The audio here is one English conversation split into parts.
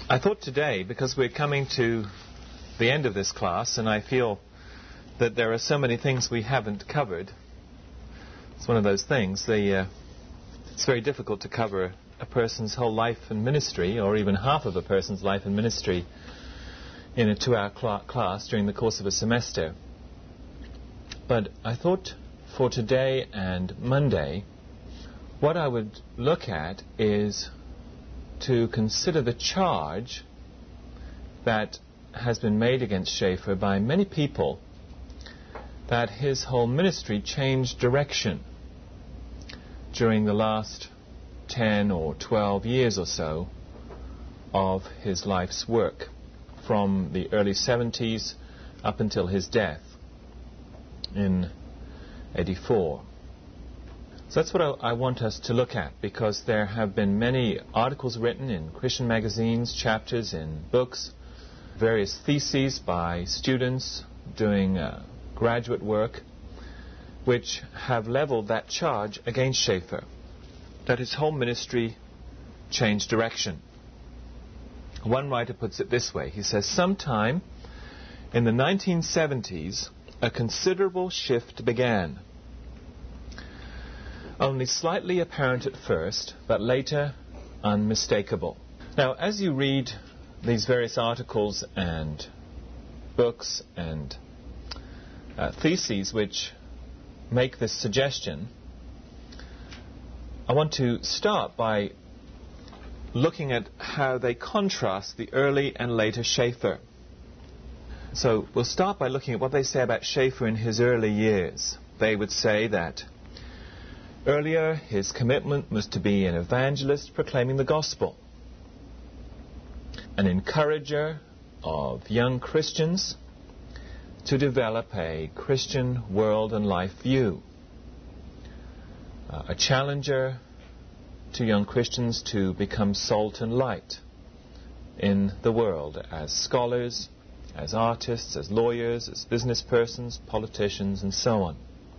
I thought today, because we're coming to the end of this class, and I feel that there are so many things we haven't covered. It's one of those things. It's very difficult to cover a person's whole life and ministry, or even half of a person's life and ministry, in a 2-hour class during the course of a semester. But I thought for today and Monday, what I would look at is to consider the charge that has been made against Schaeffer by many people that his whole ministry changed direction during the last 10 or 12 years or so of his life's work, from the early 70s up until his death in 84. So that's what I want us to look at, because there have been many articles written in Christian magazines, chapters in books, various theses by students doing graduate work, which have leveled that charge against Schaeffer, that his whole ministry changed direction. One writer puts it this way. He says, sometime in the 1970s, a considerable shift began. Only slightly apparent at first, but later unmistakable. Now, as you read these various articles and books and theses which make this suggestion, I want to start by looking at how they contrast the early and later Schaeffer. So we'll start by looking at what they say about Schaeffer in his early years. They would say that earlier, his commitment was to be an evangelist proclaiming the gospel, an encourager of young Christians to develop a Christian world and life view, a challenger to young Christians to become salt and light in the world as scholars, as artists, as lawyers, as business persons, politicians, and so on.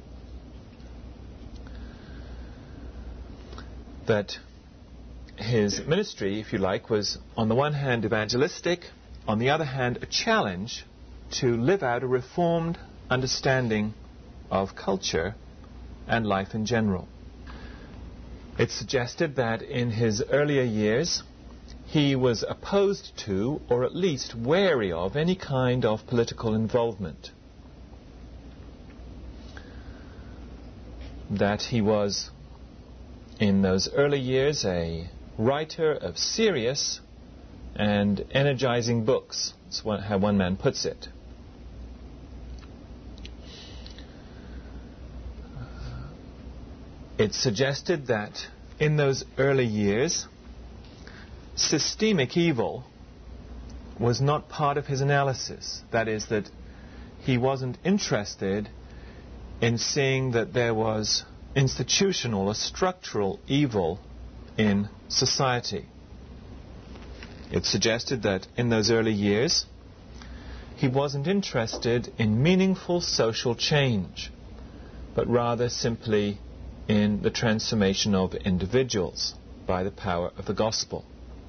That his ministry, if you like, was on the one hand evangelistic, on the other hand a challenge to live out a reformed understanding of culture and life in general. It's suggested that in his earlier years he was opposed to, or at least wary of, any kind of political involvement. That he was, in those early years, a writer of serious and energizing books. That's how one man puts it. It's suggested that in those early years, systemic evil was not part of his analysis. That is, that he wasn't interested in seeing that there was institutional or structural evil in society. It suggested that in those early years he wasn't interested in meaningful social change, but rather simply in the transformation of individuals by the power of the gospel.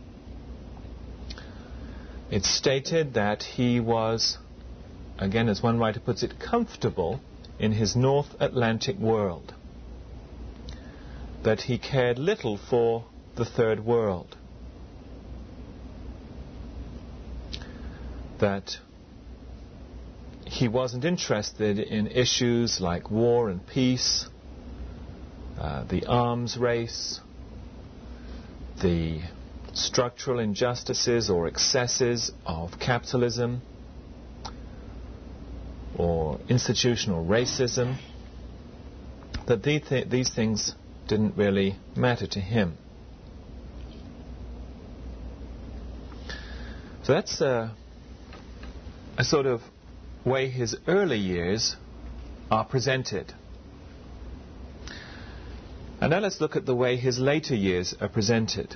It's stated that he was, again as one writer puts it, comfortable in his North Atlantic world, that he cared little for the third world, that he wasn't interested in issues like war and peace, the arms race, the structural injustices or excesses of capitalism, or institutional racism, that these things didn't really matter to him. So that's a sort of way his early years are presented. And now let's look at the way his later years are presented.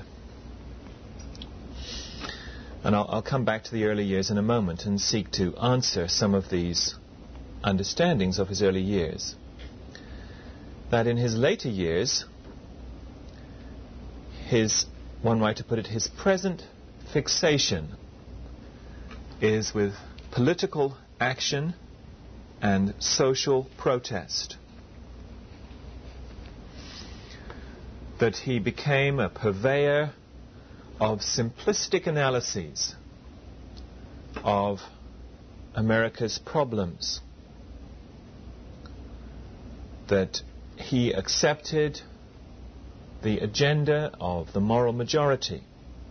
And I'll come back to the early years in a moment and seek to answer some of these understandings of his early years. That in his later years, one writer put it, his present fixation is with political action and social protest. That he became a purveyor of simplistic analyses of America's problems. That he accepted the agenda of the moral majority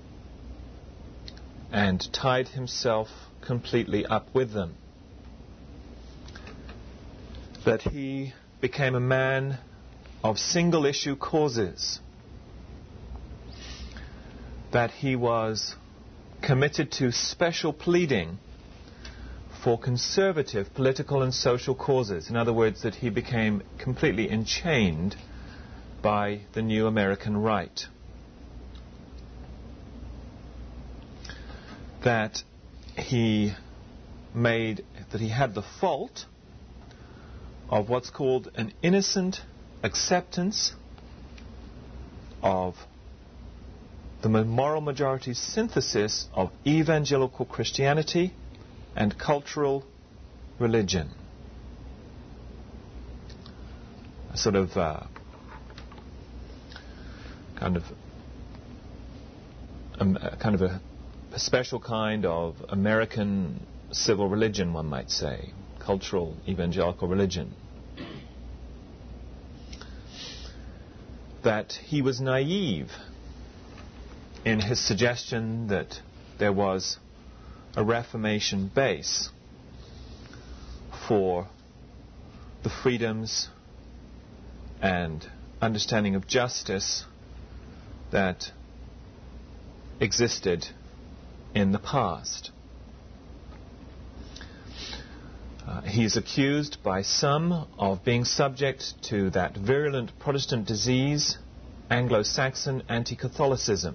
and tied himself completely up with them. That he became a man of single-issue causes. That he was committed to special pleading for conservative political and social causes. In other words, that he became completely enchained by the new American right. That he had the fault of what's called an innocent acceptance of the moral majority's synthesis of evangelical Christianity and cultural religion. A sort of a special kind of American civil religion, one might say, cultural evangelical religion. That he was naive in his suggestion that there was a Reformation base for the freedoms and understanding of justice that existed in the past. He's accused by some of being subject to that virulent Protestant disease, Anglo-Saxon anti-Catholicism.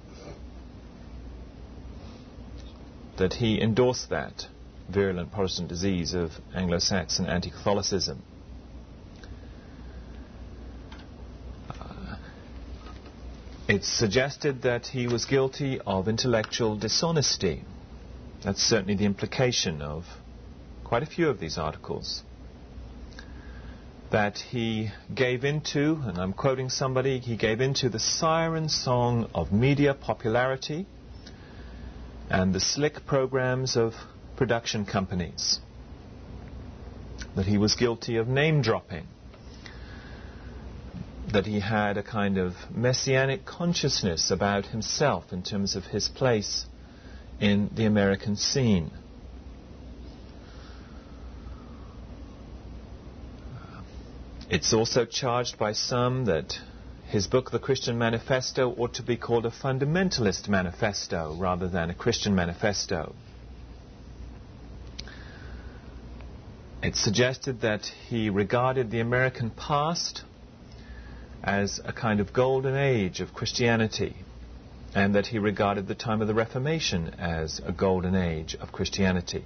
That he endorsed that virulent Protestant disease of Anglo-Saxon anti-Catholicism. It's suggested that he was guilty of intellectual dishonesty. That's certainly the implication of quite a few of these articles. That he gave into, and I'm quoting somebody, he gave into the siren song of media popularity and the slick programs of production companies. That he was guilty of name dropping. That he had a kind of messianic consciousness about himself in terms of his place in the American scene. It's also charged by some that his book, The Christian Manifesto, ought to be called a fundamentalist manifesto rather than a Christian manifesto. It's suggested that he regarded the American past as a kind of golden age of Christianity, and that he regarded the time of the Reformation as a golden age of Christianity.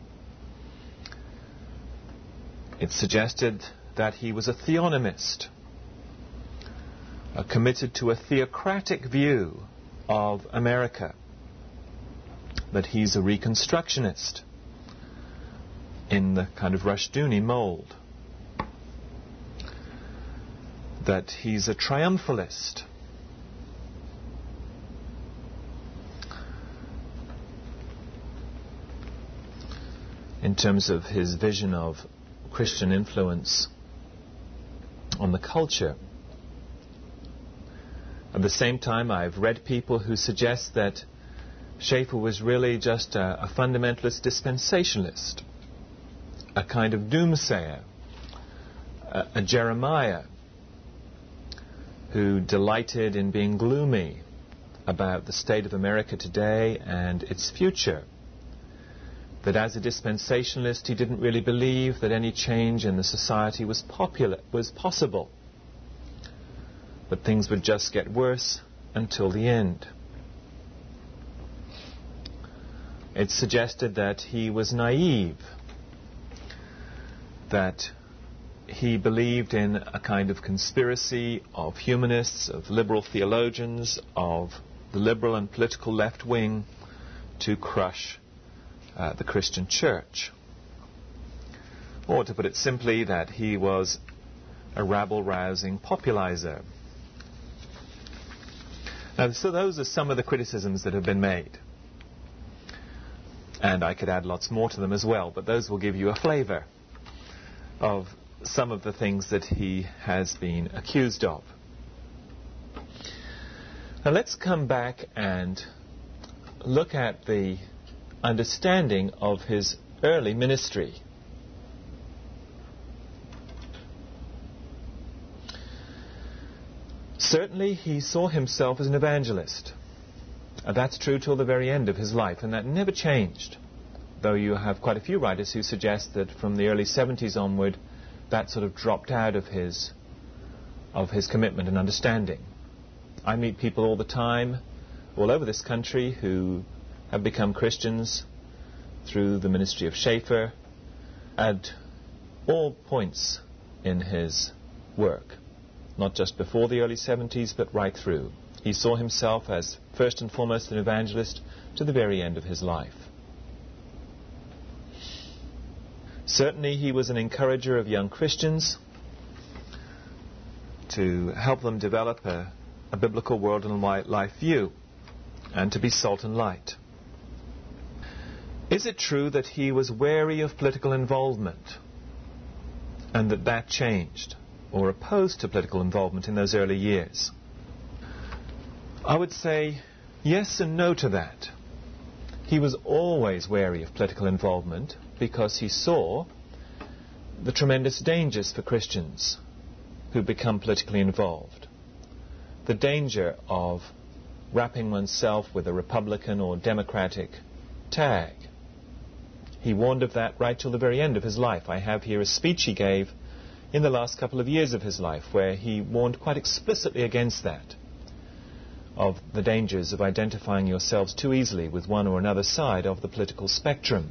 It's suggested that he was a theonomist, committed to a theocratic view of America, that he's a reconstructionist in the kind of Rushduni mold, that he's a triumphalist, in terms of his vision of Christian influence on the culture. At the same time, I've read people who suggest that Schaeffer was really just a fundamentalist dispensationalist, a kind of doomsayer, a Jeremiah who delighted in being gloomy about the state of America today and its future. That as a dispensationalist, he didn't really believe that any change in the society was possible. That things would just get worse until the end. It's suggested that he was naive, that he believed in a kind of conspiracy of humanists, of liberal theologians, of the liberal and political left wing to crush the Christian church. Or to put it simply, that he was a rabble-rousing populizer. Now, so those are some of the criticisms that have been made. And I could add lots more to them as well, but those will give you a flavour of some of the things that he has been accused of. Now let's come back and look at the understanding of his early ministry. Certainly he saw himself as an evangelist. That's true till the very end of his life, and that never changed. Though you have quite a few writers who suggest that from the early 70s onward, that sort of dropped out of his commitment and understanding. I meet people all the time, all over this country, who have become Christians through the ministry of Schaeffer at all points in his work. Not just before the early 70s, but right through. He saw himself as first and foremost an evangelist to the very end of his life. Certainly he was an encourager of young Christians to help them develop a biblical world and life view, and to be salt and light. Is it true that he was wary of political involvement, and that changed, or opposed to political involvement in those early years? I would say yes and no to that. He was always wary of political involvement because he saw the tremendous dangers for Christians who become politically involved. The danger of wrapping oneself with a Republican or Democratic tag. He warned of that right till the very end of his life. I have here a speech he gave in the last couple of years of his life where he warned quite explicitly against that, of the dangers of identifying yourselves too easily with one or another side of the political spectrum.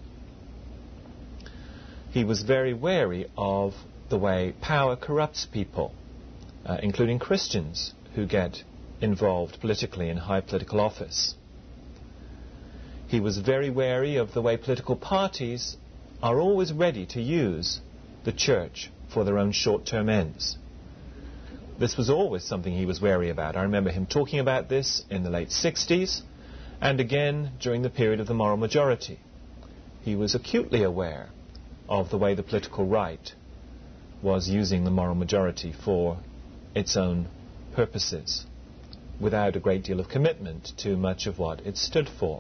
He was very wary of the way power corrupts people, including Christians who get involved politically in high political office. He was very wary of the way political parties are always ready to use the church for their own short-term ends. This was always something he was wary about. I remember him talking about this in the late 60s and again during the period of the moral majority. He was acutely aware of the way the political right was using the moral majority for its own purposes, without a great deal of commitment to much of what it stood for.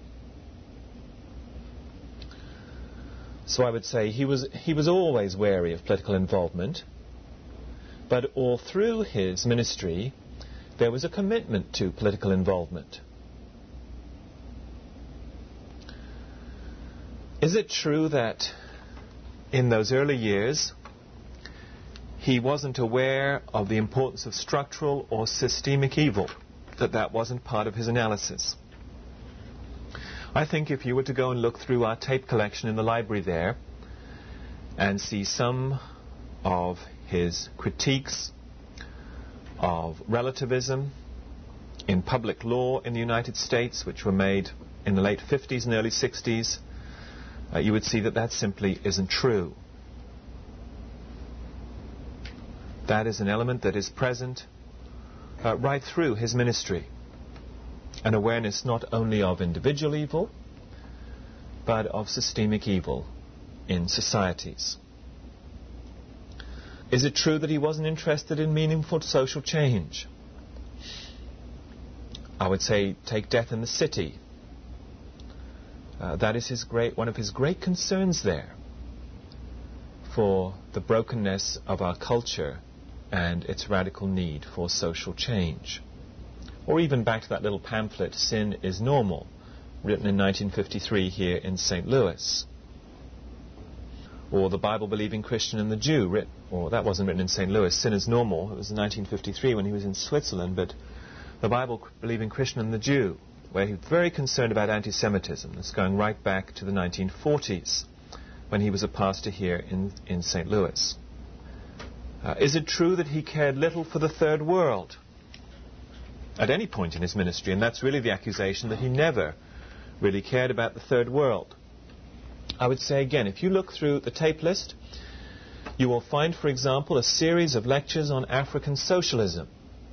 So I would say he was always wary of political involvement, but all through his ministry there was a commitment to political involvement. Is it true that in those early years he wasn't aware of the importance of structural or systemic evil, that wasn't part of his analysis? I think if you were to go and look through our tape collection in the library there and see some of his critiques of relativism in public law in the United States, which were made in the late 50s and early 60s, you would see that simply isn't true. That is an element that is present right through his ministry. An awareness not only of individual evil, but of systemic evil in societies. Is it true that he wasn't interested in meaningful social change? I would say take Death in the City. That is one of his great concerns there, for the brokenness of our culture and its radical need for social change. Or even back to that little pamphlet, Sin is Normal, written in 1953 here in St. Louis. Or The Bible-Believing Christian and the Jew, that wasn't written in St. Louis. Sin is Normal, it was in 1953 when he was in Switzerland, but The Bible-Believing Christian and the Jew, where he was very concerned about anti-Semitism. It's going right back to the 1940s, when he was a pastor here in St. Louis. Is it true that he cared little for the third world? at any point in his ministry, and that's really the accusation that he never really cared about the third world. I would say again, if you look through the tape list, you will find, for example, a series of lectures on African socialism.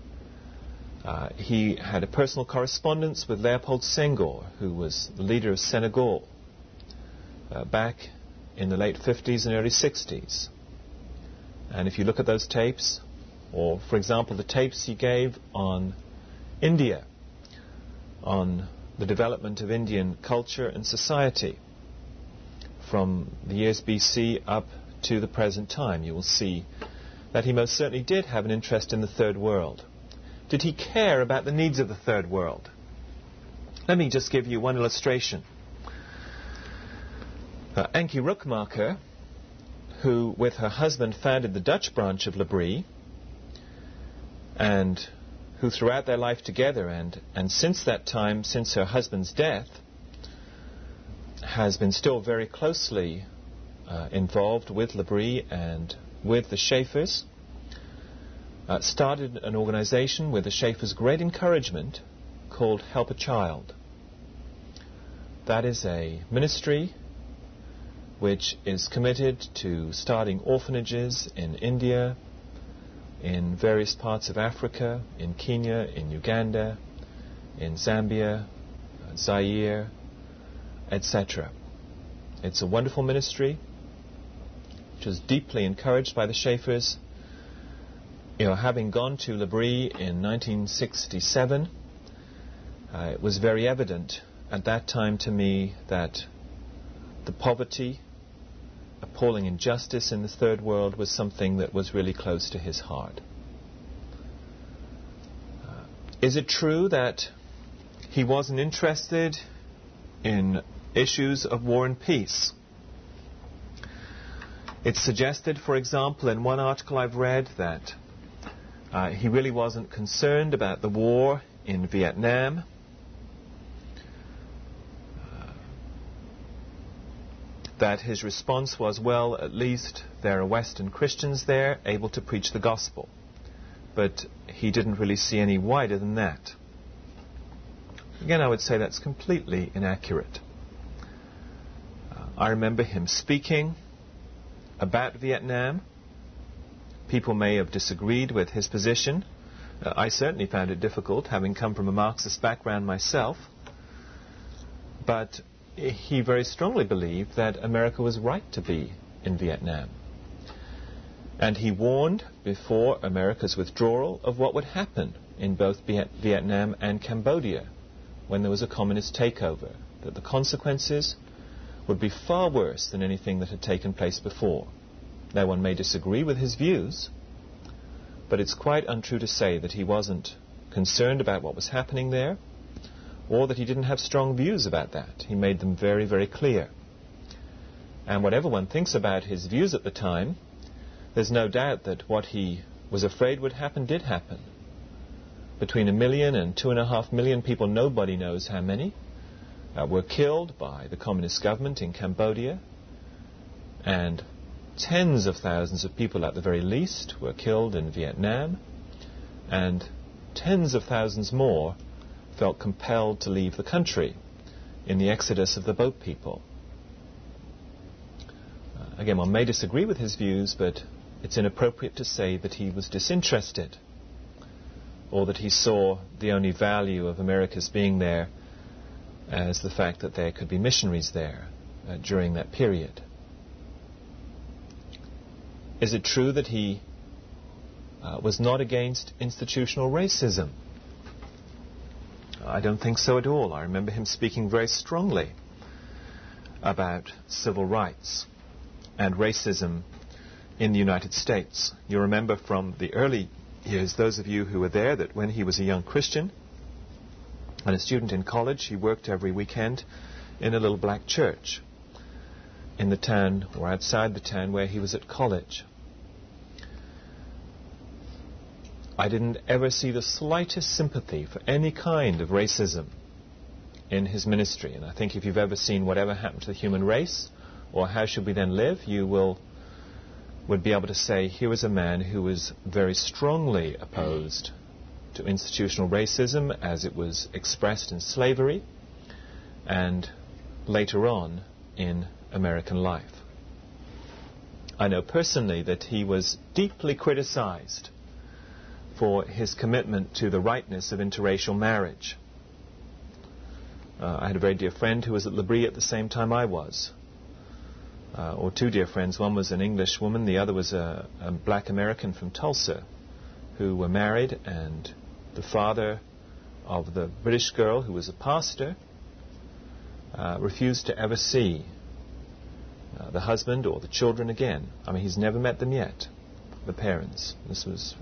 He had a personal correspondence with Leopold Senghor, who was the leader of Senegal back in the late 50s and early 60s. And if you look at those tapes, or, for example, the tapes he gave on India, on the development of Indian culture and society from the years BC up to the present time, you will see that he most certainly did have an interest in the third world. Did he care about the needs of the third world? Let me just give you one illustration. Ankie Rookmaker, who with her husband founded the Dutch branch of L'Abri, and who throughout their life together and since that time, since her husband's death, has been still very closely involved with L'Abri and with the Schaeffers, started an organization with the Schaeffers' great encouragement called Help a Child. That is a ministry which is committed to starting orphanages in India, in various parts of Africa, in Kenya, in Uganda, in Zambia, Zaire, etc. It's a wonderful ministry which was deeply encouraged by the Schaeffers. Having gone to L'Abri in 1967, it was very evident at that time to me that the poverty, appalling injustice in the third world was something that was really close to his heart. Is it true that he wasn't interested in issues of war and peace? It's suggested, for example, in one article I've read that he really wasn't concerned about the war in Vietnam. That his response was, well, at least there are Western Christians there able to preach the gospel. But he didn't really see any wider than that. Again, I would say that's completely inaccurate. I remember him speaking about Vietnam. People may have disagreed with his position. I certainly found it difficult, having come from a Marxist background myself. But he very strongly believed that America was right to be in Vietnam. And he warned before America's withdrawal of what would happen in both Vietnam and Cambodia when there was a communist takeover, that the consequences would be far worse than anything that had taken place before. Now, one may disagree with his views, but it's quite untrue to say that he wasn't concerned about what was happening there, or that he didn't have strong views about that. He made them very, very clear. And whatever one thinks about his views at the time, there's no doubt that what he was afraid would happen did happen. Between 1 million and 2.5 million people, nobody knows how many, were killed by the communist government in Cambodia, and tens of thousands of people at the very least were killed in Vietnam, and tens of thousands more felt compelled to leave the country in the exodus of the boat people. Again, one may disagree with his views, but it's inappropriate to say that he was disinterested or that he saw the only value of America's being there as the fact that there could be missionaries there during that period. Is it true that he was not against institutional racism? I don't think so at all. I remember him speaking very strongly about civil rights and racism in the United States. You remember from the early years, those of you who were there, that when he was a young Christian and a student in college, he worked every weekend in a little black church in the town or outside the town where he was at college. I didn't ever see the slightest sympathy for any kind of racism in his ministry. And I think if you've ever seen Whatever Happened to the Human Race or How Should We Then Live, you would be able to say here was a man who was very strongly opposed to to institutional racism as it was expressed in slavery and later on in American life. I know personally that he was deeply criticized for his commitment to the rightness of interracial marriage. I had a very dear friend who was at L'Abri at the same time I was. Or two dear friends. One was an English woman, the other was a black American from Tulsa, who were married, and the father of the British girl, who was a pastor, refused to ever see the husband or the children again. I mean, he's never met them yet, the parents. This was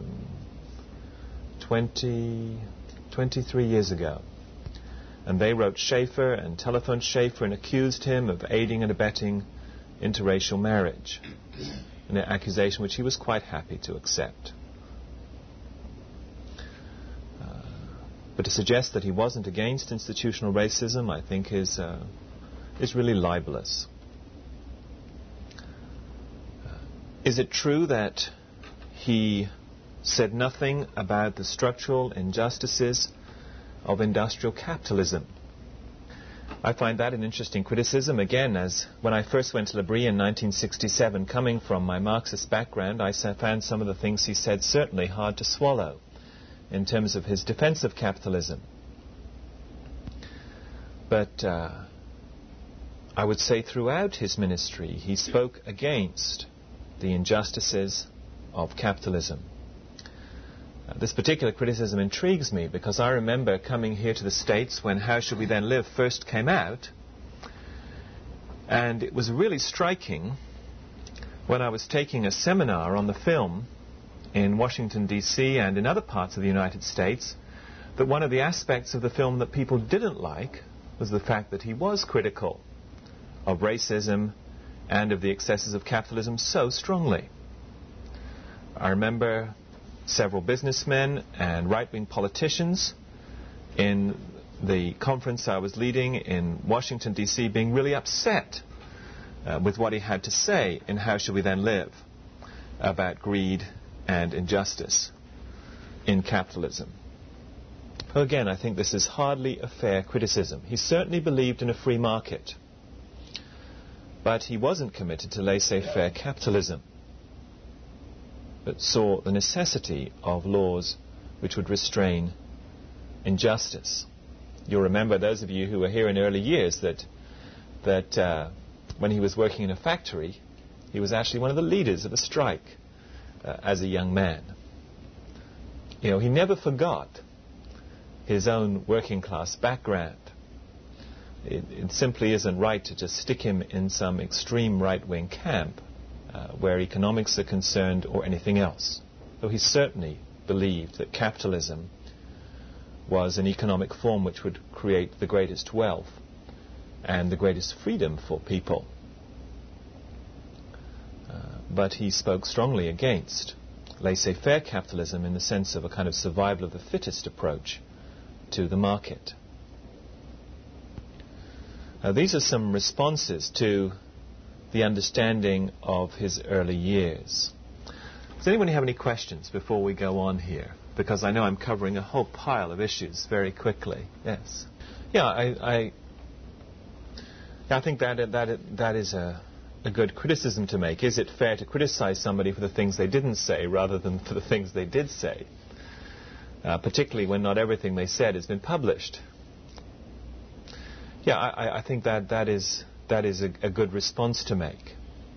23 years ago. And they wrote Schaefer and telephoned Schaefer and accused him of aiding and abetting interracial marriage, an accusation which he was quite happy to accept. But to suggest that he wasn't against institutional racism, I think, is really libelous. Is it true that he said nothing about the structural injustices of industrial capitalism? I find that an interesting criticism. Again, as when I first went to L'Abri in 1967, coming from my Marxist background, I found some of the things he said certainly hard to swallow in terms of his defense of capitalism. But I would say throughout his ministry, he spoke against the injustices of capitalism. This particular criticism intrigues me because I remember coming here to the States when How Should We Then Live first came out, and it was really striking when I was taking a seminar on the film in Washington, D.C. and in other parts of the United States, that one of the aspects of the film that people didn't like was the fact that he was critical of racism and of the excesses of capitalism so strongly. I remember several businessmen and right-wing politicians in the conference I was leading in Washington, D.C. being really upset with what he had to say in How Should We Then Live about greed and injustice in capitalism. Again, I think this is hardly a fair criticism. He certainly believed in a free market, but he wasn't committed to laissez-faire capitalism, but saw the necessity of laws which would restrain injustice. You'll remember, those of you who were here in early years, that when he was working in a factory, he was actually one of the leaders of a strike as a young man. You know, he never forgot his own working class background. It simply isn't right to just stick him in some extreme right-wing camp where economics are concerned or anything else. Though he certainly believed that capitalism was an economic form which would create the greatest wealth and the greatest freedom for people. But he spoke strongly against laissez-faire capitalism in the sense of a kind of survival of the fittest approach to the market. These are some responses to the understanding of his early years. Does anyone have any questions before we go on here? Because I know I'm covering a whole pile of issues very quickly. Yes. Yeah, I think that is a good criticism to make. Is it fair to criticize somebody for the things they didn't say rather than for the things they did say? Particularly when not everything they said has been published. Yeah, I think that is a good response to make.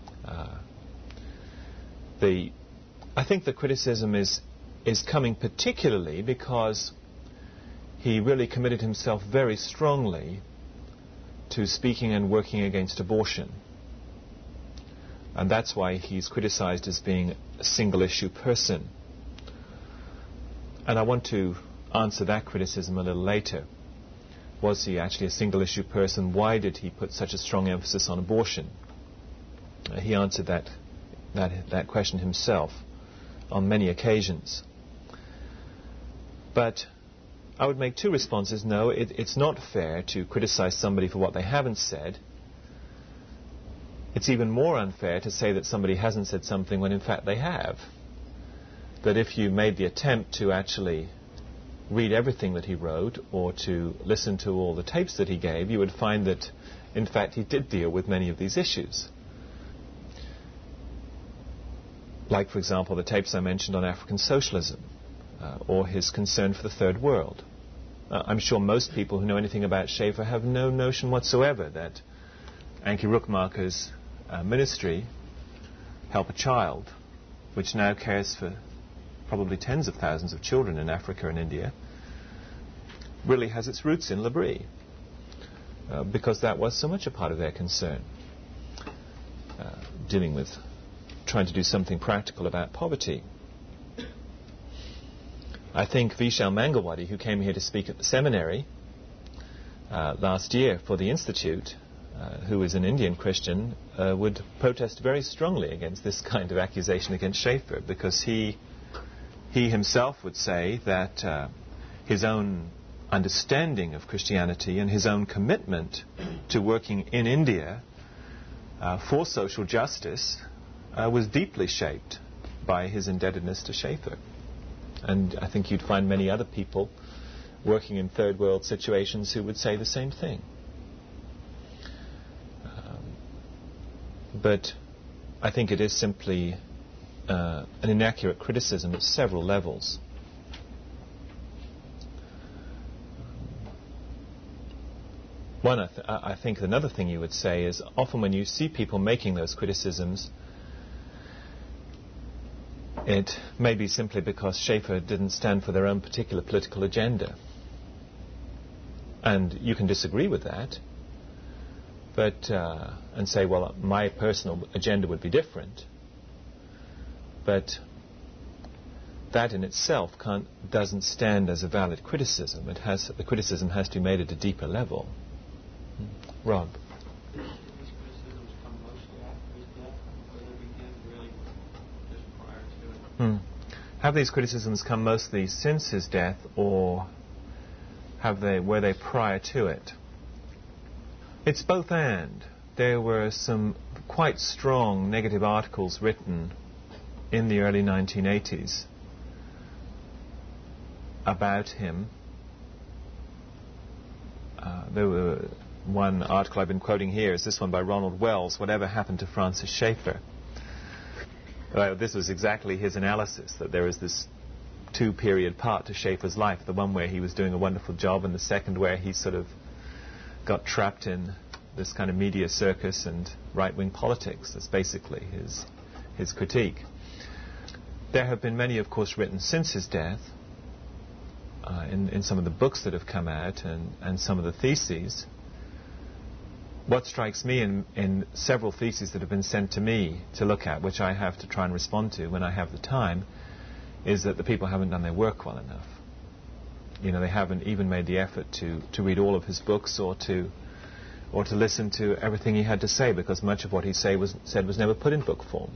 I think the criticism is coming particularly because he really committed himself very strongly to speaking and working against abortion. And that's why he's criticized as being a single-issue person. And I want to answer that criticism a little later. Was he actually a single-issue person? Why did he put such a strong emphasis on abortion? He answered that question himself on many occasions. But I would make two responses. No, it's not fair to criticize somebody for what they haven't said. It's even more unfair to say that somebody hasn't said something when in fact they have. That if you made the attempt to actually read everything that he wrote or to listen to all the tapes that he gave, you would find that, in fact, he did deal with many of these issues. Like, for example, the tapes I mentioned on African socialism, or his concern for the Third World. I'm sure most people who know anything about Schaeffer have no notion whatsoever that Ankie Rookmaker's ministry, Help a Child, which now cares for probably tens of thousands of children in Africa and India, really has its roots in L'Abri, because that was so much a part of their concern, dealing with trying to do something practical about poverty. I think Vishal Mangalwadi, who came here to speak at the seminary last year for the Institute, who is an Indian Christian, would protest very strongly against this kind of accusation against Schaeffer, because he himself would say that his own understanding of Christianity and his own commitment to working in India for social justice was deeply shaped by his indebtedness to Schaeffer. And I think you'd find many other people working in third world situations who would say the same thing. But I think it is simply an inaccurate criticism at several levels. One, I think another thing you would say is often when you see people making those criticisms, it may be simply because Schaeffer didn't stand for their own particular political agenda. And you can disagree with that, but and say, well, my personal agenda would be different. But that in itself doesn't stand as a valid criticism. The criticism has to be made at a deeper level. Rob. Have these criticisms come mostly since his death, or were they prior to it? It's both and. There were some quite strong negative articles written in the early 1980s about him. There were one article I've been quoting here is this one by Ronald Wells, Whatever Happened to Francis Schaeffer? This was exactly his analysis, that there is this two-period part to Schaeffer's life, the one where he was doing a wonderful job and the second where he sort of got trapped in this kind of media circus and right-wing politics. That's basically his critique. There have been many, of course, written since his death in some of the books that have come out and some of the theses. What strikes me in several theses that have been sent to me to look at, which I have to try and respond to when I have the time, is that the people haven't done their work well enough. They haven't even made the effort to read all of his books or to listen to everything he had to say, because much of what he said was never put in book form.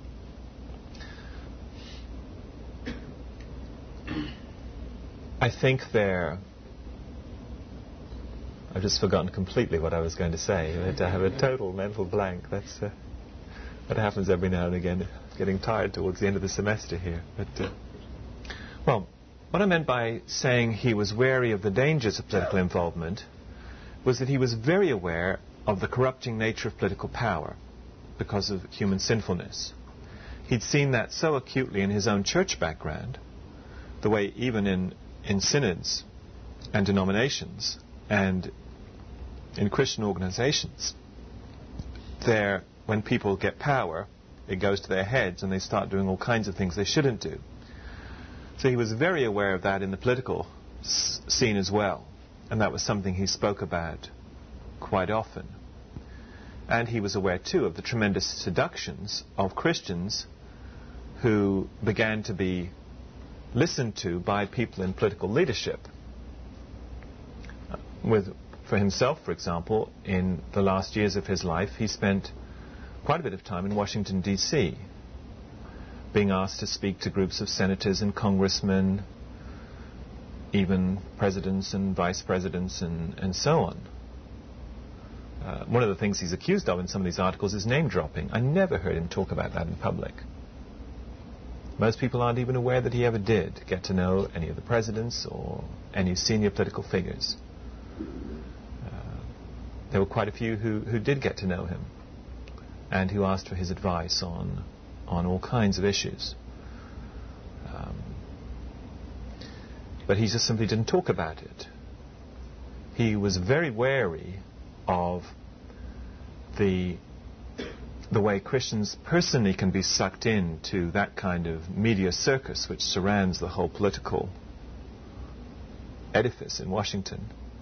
I think I've just forgotten completely what I was going to say. I have a total mental blank. That's what happens every now and again. Getting tired towards the end of the semester here. But what I meant by saying he was wary of the dangers of political involvement was that he was very aware of the corrupting nature of political power because of human sinfulness. He'd seen that so acutely in his own church background, the way even in synods and denominations and in Christian organizations, when people get power, it goes to their heads and they start doing all kinds of things they shouldn't do. So he was very aware of that in the political scene as well, and that was something he spoke about quite often. And he was aware too of the tremendous seductions of Christians who began to be listened to by people in political leadership. For himself, for example, in the last years of his life, he spent quite a bit of time in Washington, D.C., being asked to speak to groups of senators and congressmen, even presidents and vice presidents, and so on. One of the things he's accused of in some of these articles is name-dropping. I never heard him talk about that in public. Most people aren't even aware that he ever did get to know any of the presidents or any senior political figures. There were quite a few who did get to know him and who asked for his advice on all kinds of issues. But he just simply didn't talk about it. He was very wary of the way Christians personally can be sucked into that kind of media circus which surrounds the whole political edifice in Washington.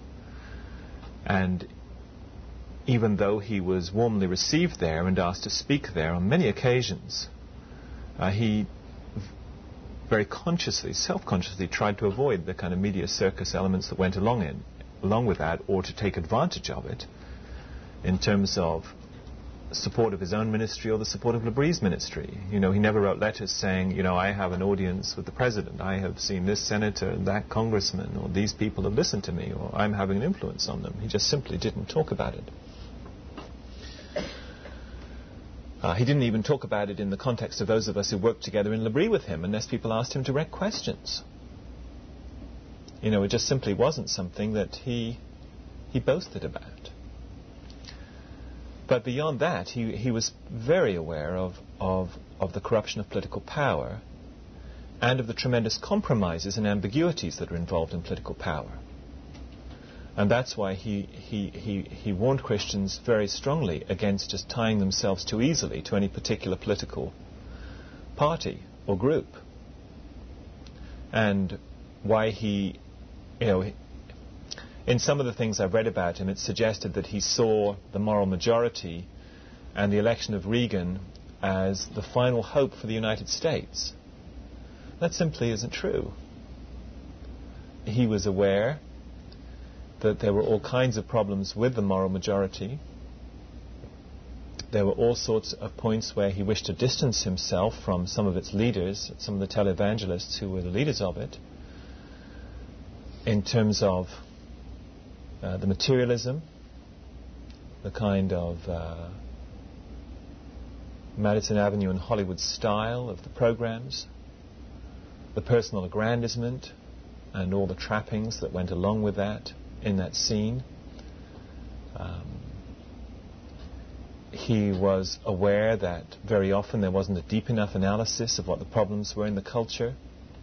And even though he was warmly received there and asked to speak there on many occasions, he very consciously, self-consciously tried to avoid the kind of media circus elements that went along with that, or to take advantage of it in terms of support of his own ministry or the support of Labríe's ministry. He never wrote letters saying, I have an audience with the president, I have seen this senator, that congressman, or these people have listened to me, or I'm having an influence on them. He just simply didn't talk about it. He didn't even talk about it in the context of those of us who worked together in Labrie with him, unless people asked him direct questions. It just simply wasn't something that he boasted about. But beyond that, he was very aware of the corruption of political power and of the tremendous compromises and ambiguities that are involved in political power. And that's why he warned Christians very strongly against just tying themselves too easily to any particular political party or group. And why he, in some of the things I've read about him, it suggested that he saw the moral majority and the election of Reagan as the final hope for the United States. That simply isn't true. He was aware that there were all kinds of problems with the moral majority. There were all sorts of points where he wished to distance himself from some of its leaders, some of the televangelists who were the leaders of it, in terms of the materialism, the kind of Madison Avenue and Hollywood style of the programs, the personal aggrandizement and all the trappings that went along with that in that scene. He was aware that very often there wasn't a deep enough analysis of what the problems were in the culture.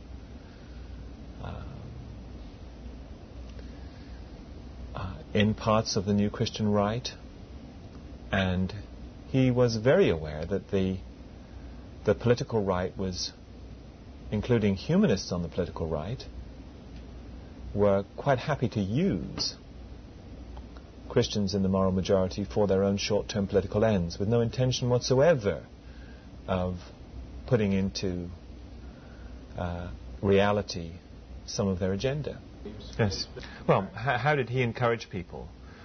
In parts of the New Christian Right, and he was very aware that the political right was, including humanists on the political right, were quite happy to use Christians in the moral majority for their own short-term political ends, with no intention whatsoever of putting into reality some of their agenda. Yes. Well, how did he encourage people?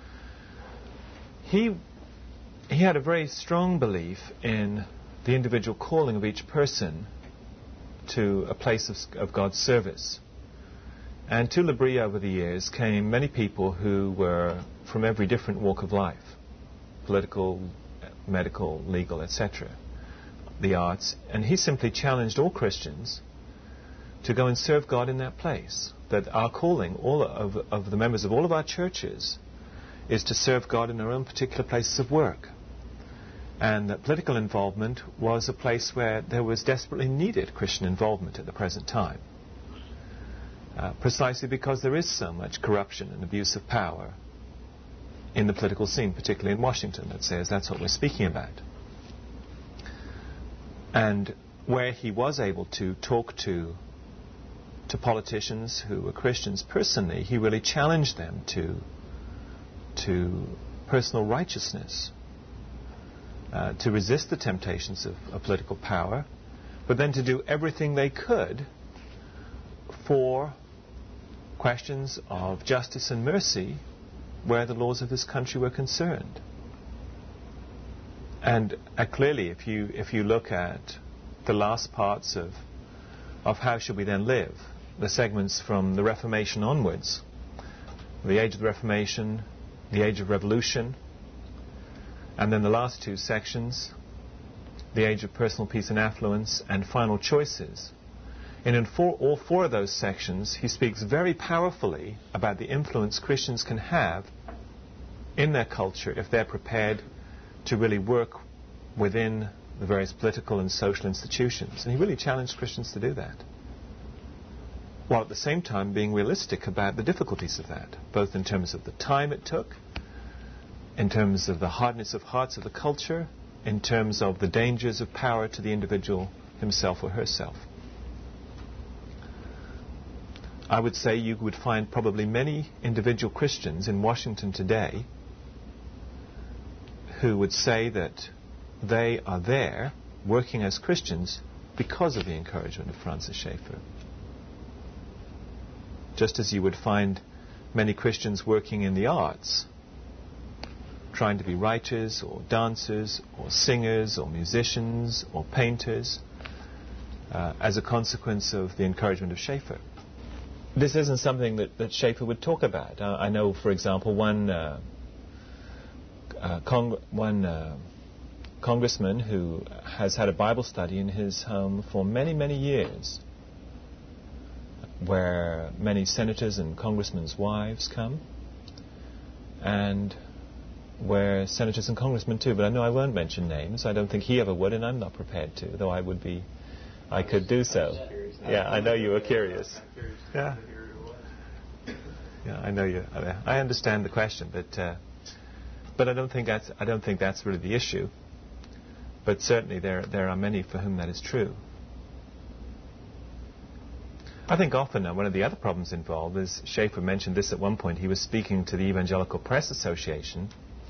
He had a very strong belief in the individual calling of each person to a place of God's service. And to Labrie over the years came many people who were from every different walk of life, political, medical, legal, etc., the arts, and he simply challenged all Christians to go and serve God in that place. That our calling, all of the members of all of our churches, is to serve God in our own particular places of work. And that political involvement was a place where there was desperately needed Christian involvement at the present time. Precisely because there is so much corruption and abuse of power in the political scene, particularly in Washington, let's say, as that's what we're speaking about. And where he was able to talk to politicians who were Christians personally, he really challenged them to personal righteousness, to resist the temptations of political power, but then to do everything they could for questions of justice and mercy where the laws of this country were concerned. And clearly, if you look at the last parts of How Should We Then Live, the segments from the Reformation onwards, the Age of the Reformation, the Age of Revolution, and then the last two sections, The Age of Personal Peace and Affluence, and Final Choices. And in all four of those sections, he speaks very powerfully about the influence Christians can have in their culture if they're prepared to really work within the various political and social institutions. And he really challenged Christians to do that, while at the same time being realistic about the difficulties of that, both in terms of the time it took, in terms of the hardness of hearts of the culture, in terms of the dangers of power to the individual himself or herself. I would say you would find probably many individual Christians in Washington today who would say that they are there working as Christians because of the encouragement of Francis Schaeffer. Just as you would find many Christians working in the arts, trying to be writers or dancers or singers or musicians or painters as a consequence of the encouragement of Schaeffer. This isn't something that Schaeffer would talk about. I know, for example, one congressman who has had a Bible study in his home for many, many years, where many senators and congressmen's wives come, and where senators and congressmen too, but I know I won't mention names. I don't think he ever would, and I'm not prepared to, though I could do so. Yeah, I know you were curious. Yeah. Yeah, I know you. I understand the question, but I don't think that's really the issue. But certainly there are many for whom that is true. I think often one of the other problems involved is, Schaeffer mentioned this at one point, he was speaking to the Evangelical Press Association,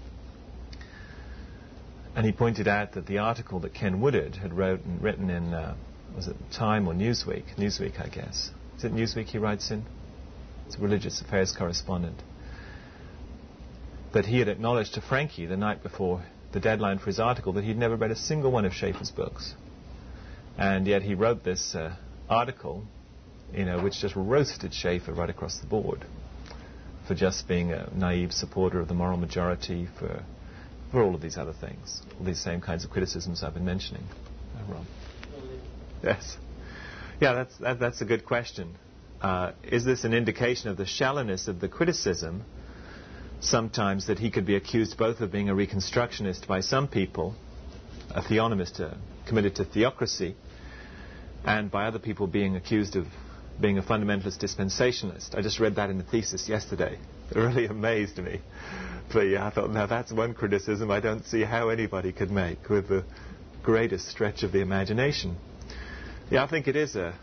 and he pointed out that the article that Ken Woodard had written in, was it Time or Newsweek? Newsweek, I guess. Is it Newsweek he writes in? It's a religious affairs correspondent. That he had acknowledged to Frankie the night before the deadline for his article that he'd never read a single one of Schaeffer's books. And yet he wrote this article, which just roasted Schaeffer right across the board for just being a naive supporter of the moral majority, for all of these other things, all these same kinds of criticisms I've been mentioning. Ron? Yes. Yeah, that's a good question. Is this an indication of the shallowness of the criticism, sometimes, that he could be accused both of being a Reconstructionist by some people, a theonomist committed to theocracy, and by other people being accused of being a fundamentalist dispensationalist? I just read that in the thesis yesterday. It really amazed me. But yeah, I thought, now that's one criticism I don't see how anybody could make with the greatest stretch of the imagination. Yeah, I think it is a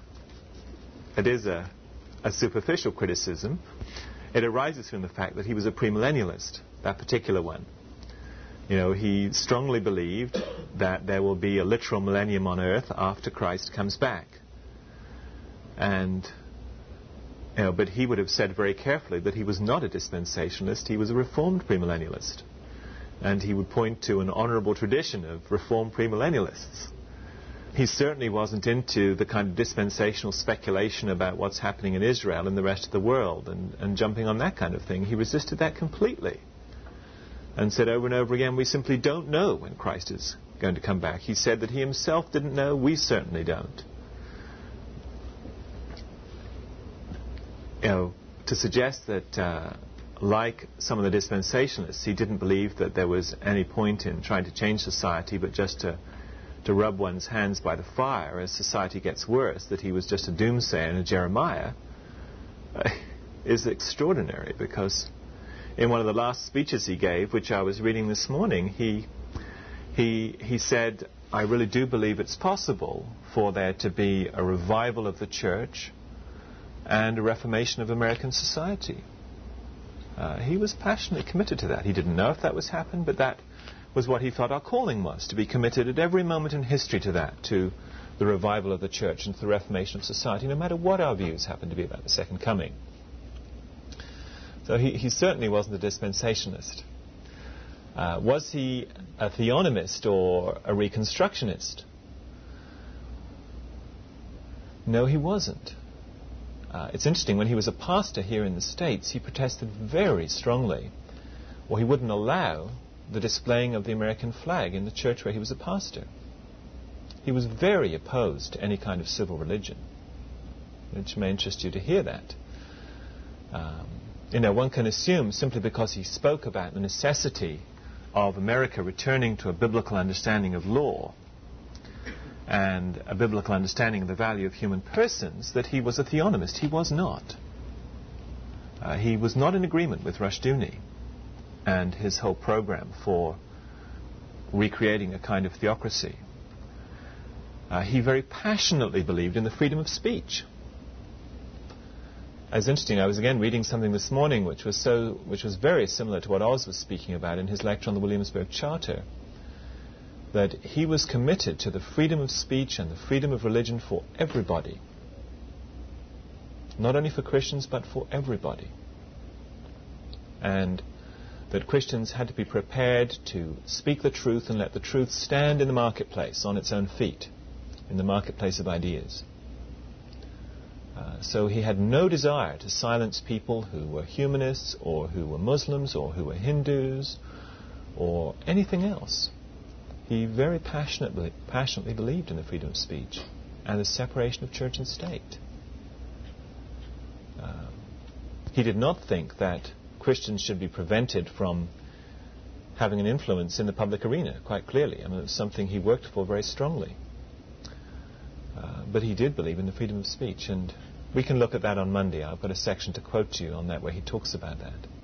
superficial criticism. It arises from the fact that he was a premillennialist, that particular one. He strongly believed that there will be a literal millennium on earth after Christ comes back. And, but he would have said very carefully that he was not a dispensationalist, he was a reformed premillennialist. And he would point to an honorable tradition of reformed premillennialists. He certainly wasn't into the kind of dispensational speculation about what's happening in Israel and the rest of the world and jumping on that kind of thing. He resisted that completely and said over and over again, we simply don't know when Christ is going to come back. He said that he himself didn't know, we certainly don't. To suggest that, like some of the dispensationalists, he didn't believe that there was any point in trying to change society, but just to rub one's hands by the fire as society gets worse, that he was just a doomsayer and a Jeremiah, is extraordinary, because in one of the last speeches he gave, which I was reading this morning, he said, I really do believe it's possible for there to be a revival of the church and a reformation of American society. He was passionately committed to that. He didn't know if that was happening, but that was what he thought our calling was, to be committed at every moment in history to that, to the revival of the church and to the reformation of society, no matter what our views happen to be about the second coming. So he certainly wasn't a dispensationalist. Was he a theonomist or a Reconstructionist? No, he wasn't. It's interesting, when he was a pastor here in the States, he protested very strongly, or he wouldn't allow the displaying of the American flag in the church where he was a pastor. He was very opposed to any kind of civil religion, which may interest you to hear that. One can assume simply because he spoke about the necessity of America returning to a biblical understanding of law and a biblical understanding of the value of human persons that he was a theonomist. He was not. He was not in agreement with Rushdoony and his whole program for recreating a kind of theocracy. He very passionately believed in the freedom of speech. It's interesting, I was again reading something this morning which was very similar to what Oz was speaking about in his lecture on the Williamsburg Charter, that he was committed to the freedom of speech and the freedom of religion for everybody. Not only for Christians, but for everybody. And that Christians had to be prepared to speak the truth and let the truth stand in the marketplace on its own feet, in the marketplace of ideas. So he had no desire to silence people who were humanists or who were Muslims or who were Hindus or anything else. He very passionately believed in the freedom of speech and the separation of church and state. He did not think that Christians should be prevented from having an influence in the public arena, quite clearly. I mean, it was something he worked for very strongly. But he did believe in the freedom of speech, and we can look at that on Monday. I've got a section to quote to you on that where he talks about that.